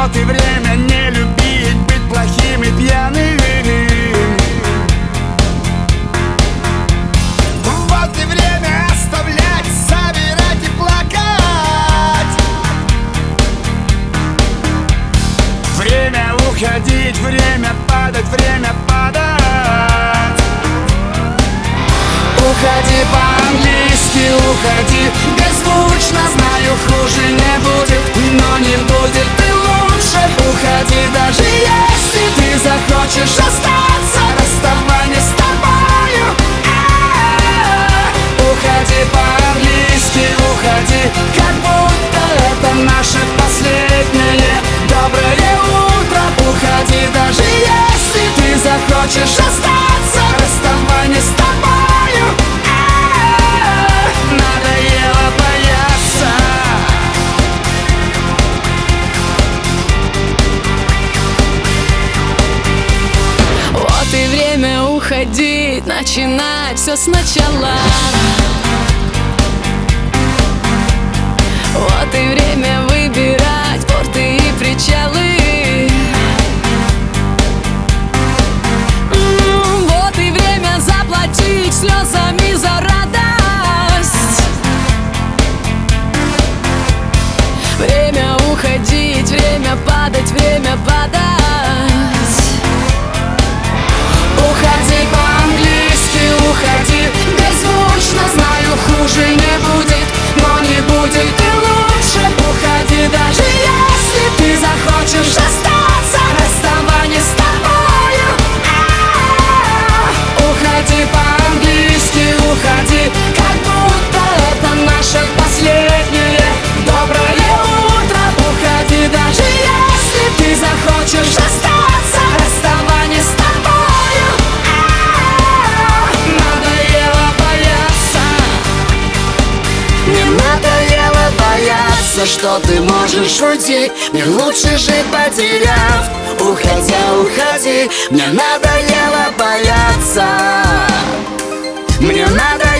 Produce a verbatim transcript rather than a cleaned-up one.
Вот и время не любить, быть плохим и пьяным. Вот и время оставлять, собирать и плакать. Время уходить, время падать, время падать. Уходи по-английски, уходи беззвучно. Знаю, хуже не будет, но не будет и лучше. Уходи, даже если ты захочешь остаться. Расставание с тобою. А-а-а. Уходи по-английски, уходи, как будто это наше последнее доброе утро. Уходи, даже если ты захочешь остаться. Расставание с тобою. А-а-а. Надоело бояться. Вот и время уходить, начинать все сначала. Вот и время выбирать порты и причалы. М, Вот и время заплатить слезами за радость. Время уходить, время падать, время падать. Уходи по-английски, уходи беззвучно. Знаю, хуже не будет, но не будет и лучше. Уходи, даже если ты захочешь остаться. Расставание с тобою. А-а-а. Уходи по-английски, уходи, как будто это наше последнее доброе утро. Уходи, даже если ты захочешь остаться. Расставание с тобою. А-а-а. Надоело бояться. Мне надоело бояться, что ты можешь уйти. Мне лучше жить, потеряв. Уходя, уходи. Мне надоело бояться. Мне надоело